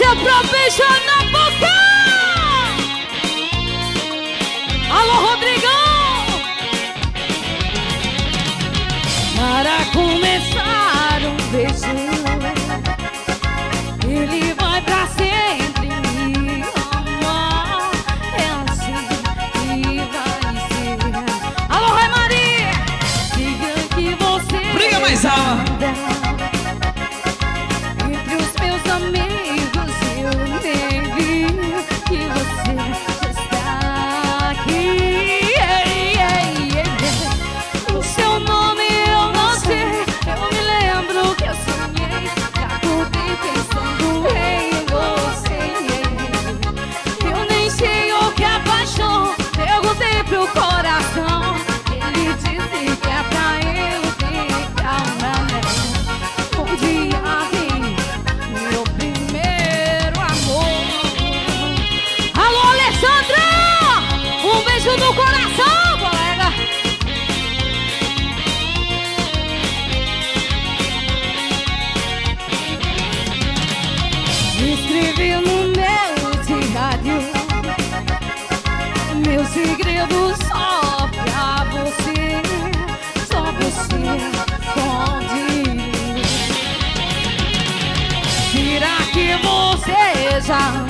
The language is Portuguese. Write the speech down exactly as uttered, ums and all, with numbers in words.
Alô, pra beijar na boca. Alô, Rodrigão. Para começar um beijo, ele vai pra sempre me amar. É assim que vai ser. Alô, Rai Maria. Diga que você briga mais alto. Entre os meus amigos eu nem vi que você já está aqui. Ei, ei, ei. O seu nome eu não sei. Eu me lembro que eu sonhei. Acordei pensando em você. Eu nem sei o que é paixão. Perguntei pro coração. Ele disse que é pra eu ficar, né? Um dia vem meu primeiro amor. Alô, Alessandra! Um beijo no coração, colega. Escrevi no meu diário meu segredo só pra você. Só você pode. Será que você já